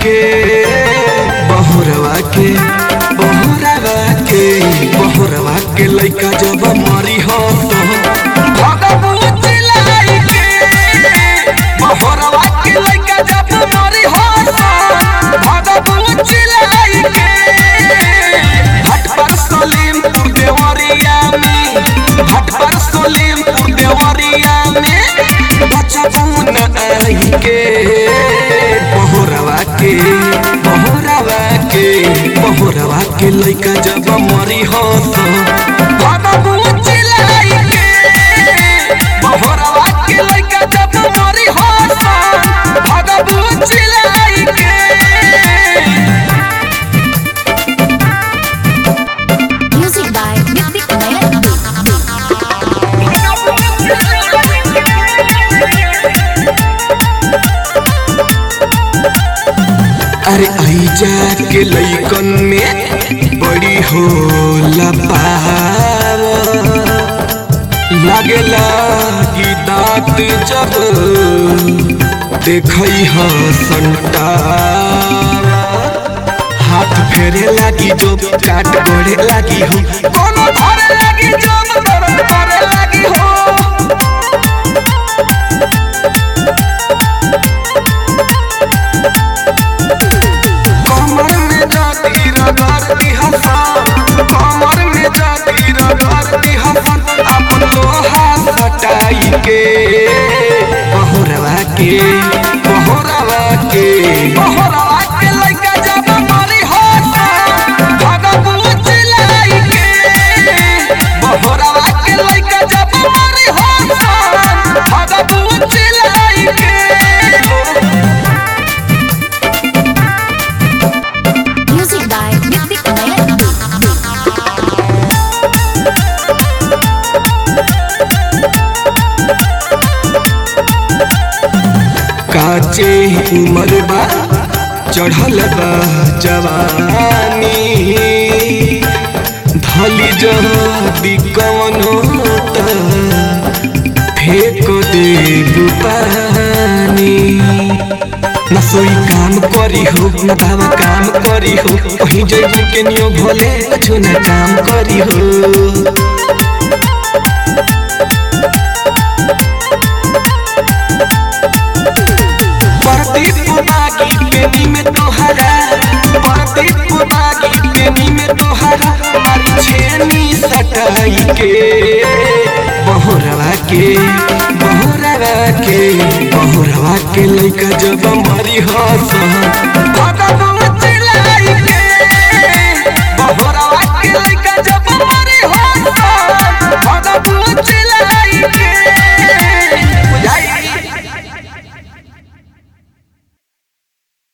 के बहुरवा के बहुरवा के लइका जब मरी हो भगबू चिल्लाई के बहुरवा के लइका जब मरी हो भगबू चिल्लाई के हट पर सलीमपुर देवरिया में हट पर सलीमपुर देवरिया में बचबू न आई के बहुरवा के लइका जब मरी हो भगबू चिल्लाई के बहुरवा के लइका जब मरी हो भगबू चिल्लाई के Music by Nitik Nayan. अरे आई जाके लइकन में बड़ी हो लपाव लागे लागी दांत जब देखई ह संटाव हाथ फेरे लागी जो काट गोड़े लागी हो कोनो धरे लागी जब दर्द करे लागी हो कमर में जाती हसन अपन लोहा सटाई के बहुरवा के लइका जब मरी हो भगबू चिल्लाई के बहुरवा के लइका जब मरी हो भगबू चिल्लाई के Music by Nitik Nayan. काचे उमर बा चढ़ल बा जवानी धली जदी कवनो त फेंक देबू पानी न सोई काम करी हो न बाबा काम करी हो कहीं जइबू के नियो भोले कुछ न काम करी हो मारी छेनी सटाई के बहुरवा के लइका जब मरी हो